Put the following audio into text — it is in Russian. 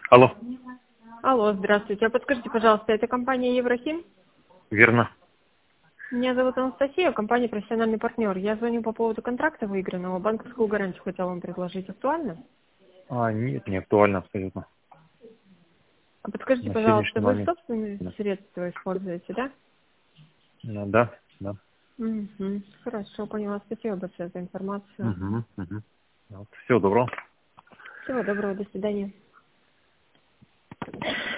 Алло, Алло, здравствуйте. А подскажите, пожалуйста, это компания Еврохим? верно. Меня зовут Анастасия, компания «Профессиональный партнер». Я звоню по поводу контракта выигранного. Банковскую гарантию хотела вам предложить. Актуально? Нет, не актуально абсолютно. А подскажите, На пожалуйста, сегодняшний вы момент. собственные Да. средства используете, да? Ну, да, да. Угу. Хорошо, поняла. Спасибо большое за информацию. Угу, угу. Вот. Всего доброго. Всего доброго, до свидания.